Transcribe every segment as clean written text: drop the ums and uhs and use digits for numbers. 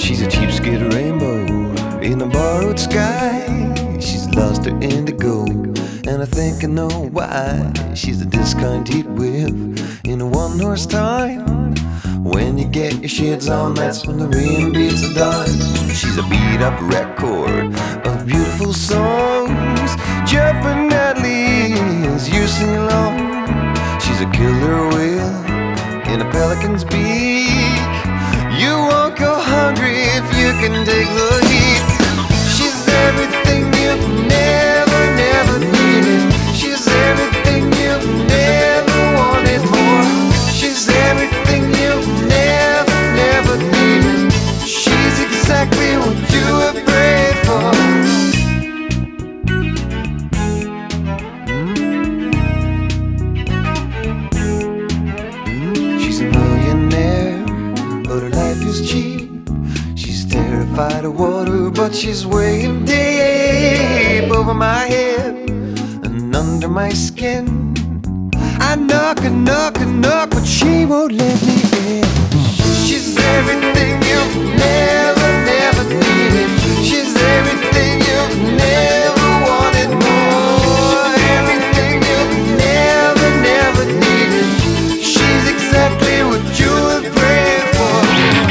She's a cheapskate rainbow in a borrowed sky. She's lost her indigo, and I think I know why. She's a discontent whip in a one-horse time. When you get your shades on, that's when the rain beats the dime. She's a beat-up record of beautiful songs, jumping madly as you sing along. She's a killer whale in a pelican's beak. You won't go hungry if you can take the heat. She's everything you've never needed. She's everything you've never wanted more. She's everything you've never needed. She's exactly what you have prayed for. She's a millionaire, but her life is cheap. She's terrified of water, but she's weighing deep over my head and under my skin. I knock and knock and knock, but she won't let me in. She's everything you've never needed. She's everything you've never wanted more. Everything you've never needed. She's exactly what you have prayed for.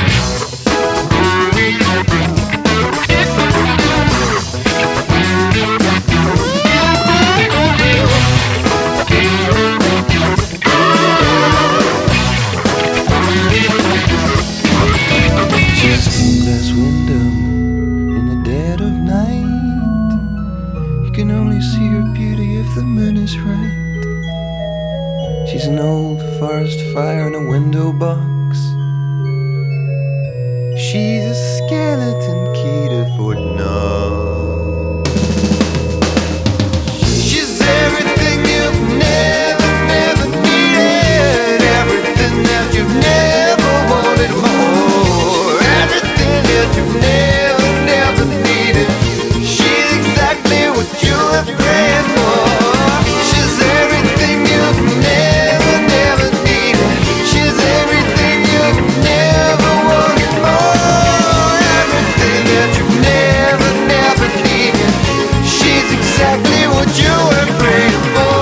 She's a stained glass window in the dead of night. You can only see her beauty if the moon is right. She's an old forest fire in a window box. She's a skeleton key to Fort Knox. She's everything you've never needed. Everything that you've never wanted more. Everything that you've never needed. She's exactly what you have prayed for. She's everything you've never needed. She's everything you've never wanted more. Everything that you've never needed. She's exactly what you have prayed for.